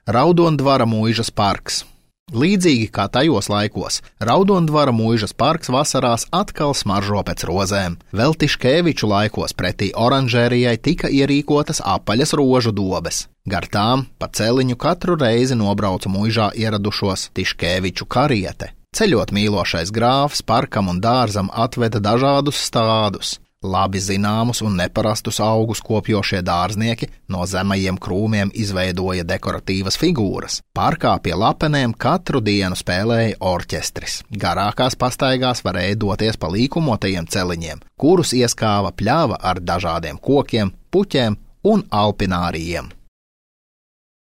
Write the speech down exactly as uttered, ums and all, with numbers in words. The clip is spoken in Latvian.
Raudondvara mūižas parks. Līdzīgi kā tajos laikos, Raudondvara mūižas parks vasarās atkal smaržo pēc rozēm. Vēl Tiškeviču laikos pretī oranžērijai tika ierīkotas apaļas rožu dobes. Gar tām pa celiņu katru reizi nobrauca mūižā ieradušos Tiškeviču kariete. Ceļot mīlošais grāfs parkam un dārzam atveda dažādus stādus. Labi zināmus un neparastus augus kopjošie dārznieki no zemajiem krūmiem izveidoja dekoratīvas figūras. Parkā pie lapenēm katru dienu spēlēja orķestris. Garākās pastaigās varēja doties pa līkumotajiem celiņiem, kurus ieskāva pļava ar dažādiem kokiem, puķiem un alpinārijiem.